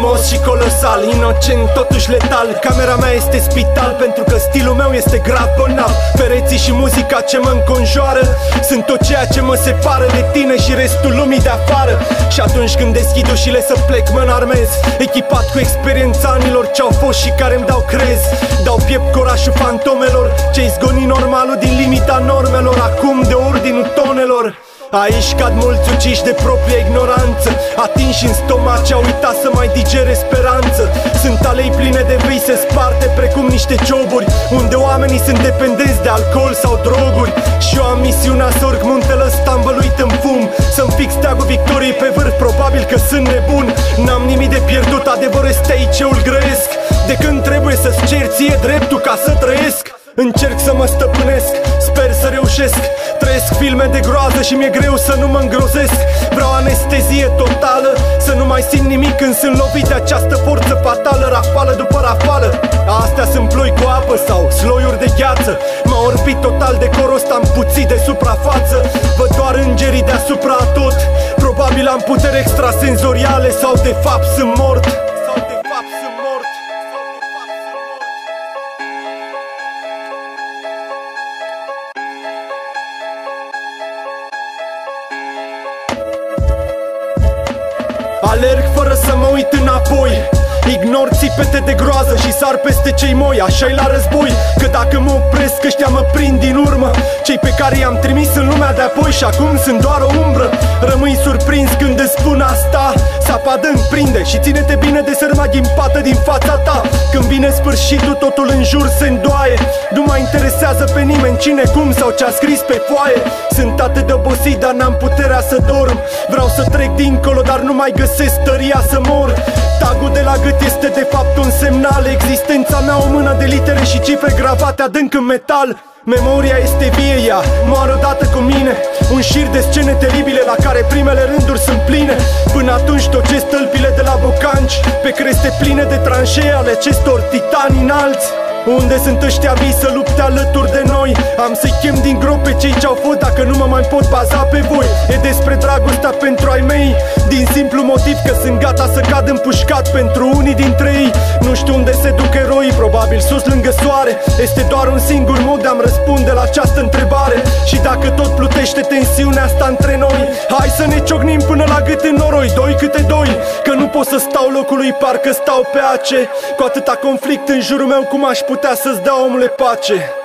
frumos și colosal, inocent, totuși letal. Camera mea este spital, pentru că stilul meu este grav bolnav. Pereții și muzica ce mă înconjoară sunt tot ceea ce mă separă de tine și restul lumii de afară. Și atunci când deschid ușile să plec, mă înarmez, echipat cu experiența anilor ce-au fost și care îmi dau crez. Dau piept corașul fantomelor ce-i zgoni normalul din limita normelor, acum de ordinul tonelor. Aici cad mulți uciși de propria ignoranță, atinși în stomac ce au uitat să mai digere speranță. Sunt alei pline de vise sparte precum niște cioburi, unde oamenii sunt dependenți de alcool sau droguri. Și eu am misiunea să urc muntele ăsta învăluit în fum, să-mi fix steagul victoriei pe vârf, probabil că sunt nebun. N-am nimic de pierdut, adevărul este aici, eu îl grăiesc. De când trebuie să-ți cer ție dreptul ca să trăiesc. Încerc să mă stăpânesc, sper să reușesc. Trăiesc filme de groază și mi-e greu să nu mă îngrozesc. Vreau anestezie totală, să nu mai simt nimic când sunt lovit de această forță fatală. Rafală după rafală, astea sunt ploi cu apă sau sloiuri de gheață. M-a orbit total de coros, am puțit de suprafață. Văd doar îngerii deasupra tot. Probabil am puteri extrasenzoriale sau de fapt sunt mort. Alerg fără să mă uit înapoi, ignor țipete de groază și sar peste cei moi. Așa-i la război, că dacă mă opresc ăștia mă prind din urmă. Cei pe care i-am trimis în lumea de apoi și acum sunt doar o umbră. Rămâi surprins când îți spun asta, sapa adânc prinde și ține-te bine de sărma ghimpată din fața ta. Când vine sfârșitul, totul în jur se îndoaie. Nu mai interesează pe nimeni cine, cum sau ce-a scris pe foaie. Sunt atât de obosit, dar n-am puterea să dorm. Vreau să trec dincolo, dar nu mai găsesc tăria să mor. Tagul de la gât este de fapt un semnal. Existența mea o mână de litere și cifre gravate adânc în metal. Memoria este vie, ea moară odată cu mine. Un șir de scene teribile la care primele rânduri sunt pline. Până atunci tot ce stâlpile de la bocanci, pe creste pline de tranșee ale acestor titani înalți. Unde sunt ăștia vii să lupte alături de noi? Am să-i chem din gropi pe cei ce-au fost, dacă nu mă mai pot baza pe voi. E despre dragostea pentru ai mei, din simplu motiv că sunt gata să cad împușcat pentru unii dintre ei. Nu știu unde se duc eroii, probabil sus lângă soare. Este doar un singur mod de a-mi răspunde la această întrebare. Și dacă tot plutește tensiunea asta între noi, hai să ne ciocnim până la gât în noroi, doi câte doi. Că nu pot să stau locului, parcă stau pe ace. Cu atâta conflict în jurul meu, cum aș putea să-ți dau, omule, pace?